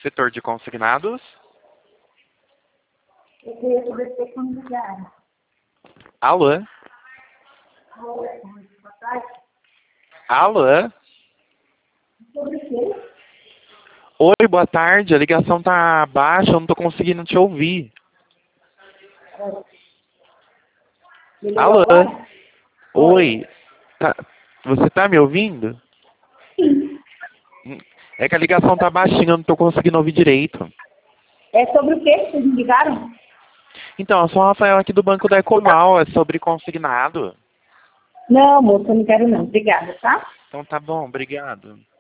Setor de consignados. Eu queria saber se como ligar. Alô? Oi, boa tarde. Alô? Sobre o quê? Oi, boa tarde. A ligação tá baixa, eu não tô conseguindo te ouvir. Me ligou Alô? agora? Oi. Você tá me ouvindo? Sim. É que a ligação tá baixinha, eu não tô conseguindo ouvir direito. É sobre o quê que vocês me ligaram? Então, eu sou o Rafael aqui do Banco da Ecomal, é sobre consignado. Não, moça, eu não quero não. Obrigada, tá? Então tá bom, obrigado.